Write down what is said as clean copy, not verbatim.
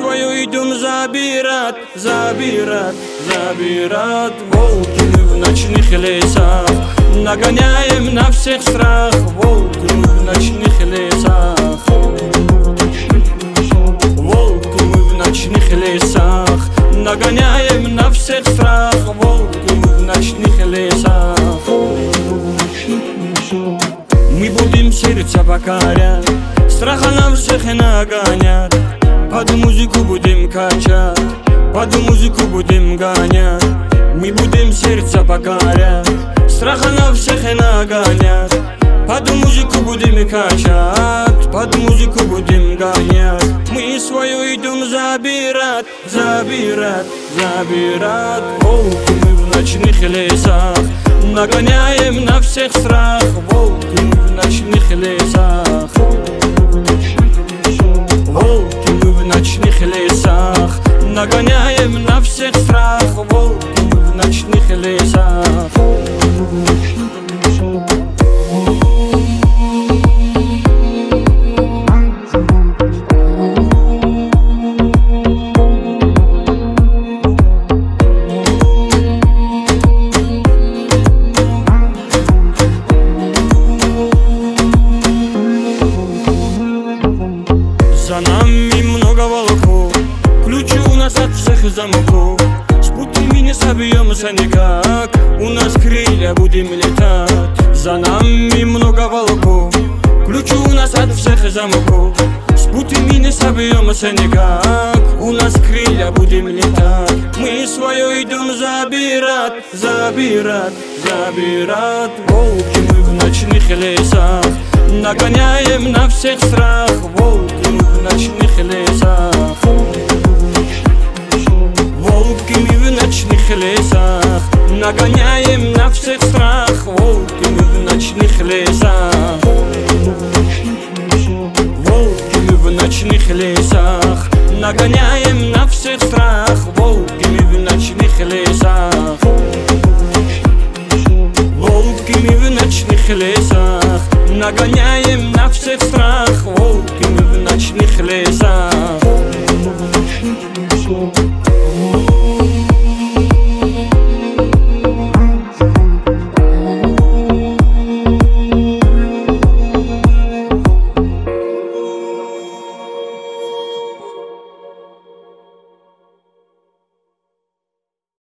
свою идем забирать, забирать, забирать. Волки мы в ночных лесах, нагоняем на всех страх. Волки мы в ночных лесах, волки мы в ночных лесах, нагоняем на всех страх. Волки мы в ночных лесах. Мы будем сердца покорять, страха нам всех нагонять. Под музыку будем качать, под музыку будем гонять. Мы будем сердца покорять, страха нам всех нагонять. Под музыку будем качать, под музыку будем гонять. Мы свою идем забирать, забирать, забирать. Волки мы в ночных лесах, нагоняем на всех страх. Волки мы в ночных лесах, волки мы в ночных лесах, нагоняем на всех страх. Волки мы в ночных лесах. За нами много волков, ключи у нас от всех замков. С путями не собьемся никак, у нас крылья будем летать. За нами много волков, ключи у нас от всех замков. С путями не собьемся никак, у нас крылья будем летать. Мы свое идем забирать, забирать, забирать. Волки мы в ночных лесах, нагоняем на всех страх. Волки мы в ночных лесах, волки мы в ночных лесах, нагоняем на всех страх. Волки мы в ночных лесах, волки мы в ночных лесах, нагоняем